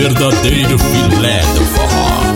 verdadeiro filé do forró.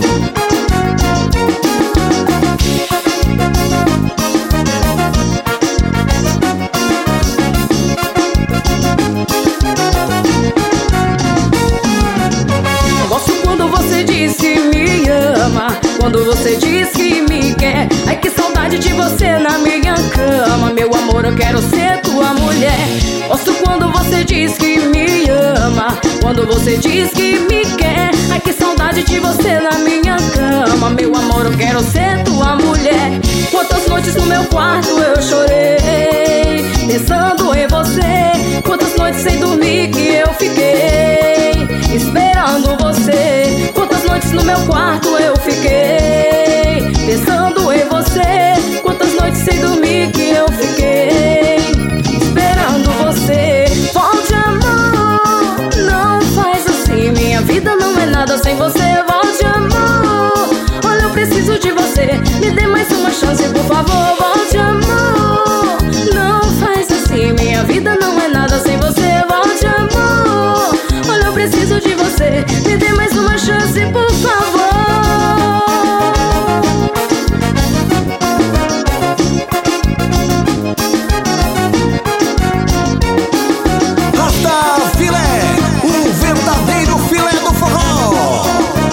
Gosto quando você diz que me ama, quando você diz que me quer. Ai, que saudade de você na minha cama. Meu amor, eu quero ser tua mulher. Gosto quando você diz que me ama, quando você diz que me quer. Ai, que saudade de você na minha cama. Meu amor, eu quero ser tua mulher. Quantas noites no meu quarto eu chorei, pensando em você. Quantas noites sem dormir que eu fiquei, esperando você. Quantas noites no meu quarto eu fiquei, pensando em você. Quantas noites sem dormir que eu fiquei, esperando você. Volte, amor, não faz assim. Minha vida não é nada sem você. Volte, amor, olha, eu preciso de você. Me dê mais uma chance, por favor. Volte, amor, não faz assim. Minha vida não é nada sem você. Volte, amor, olha, eu preciso de você. Me dê mais uma chance, por favor. Rasta Filé, o verdadeiro filé do forró.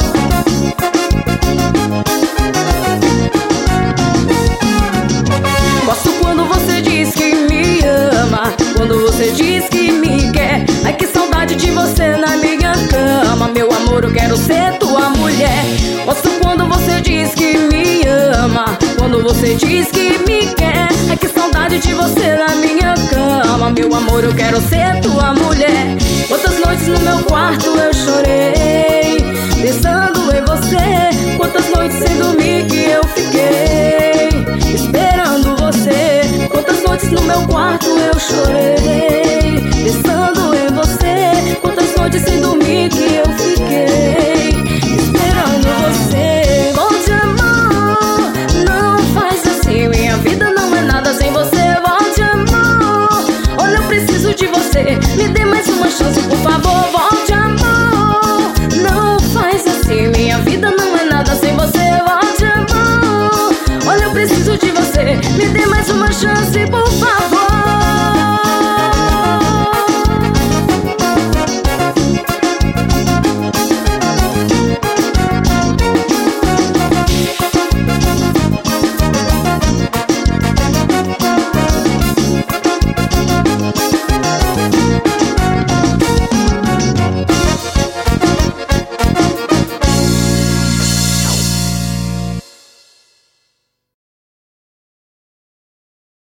Gosto quando você diz que me ama, quando você diz que me quer. Ai, que saudade de você na minha cama. Meu amor, eu quero ser tua mulher. Gosto quando você diz que me ama, quando você diz que me quer. Ai, que saudade de você na minha cama. Meu amor, eu quero ser tua mulher. Quantas noites no meu quarto eu chorei, pensando em você. Quantas noites sem dormir que eu fiquei, esperando você. Quantas noites no meu quarto eu chorei, pensando em você. Quantas noites sem dormir que eu fiquei, esperando você. Volte, amor, não faz assim. Minha vida não é nada sem você. Volte, amor, olha, eu preciso de você. Me dê mais uma chance, por favor.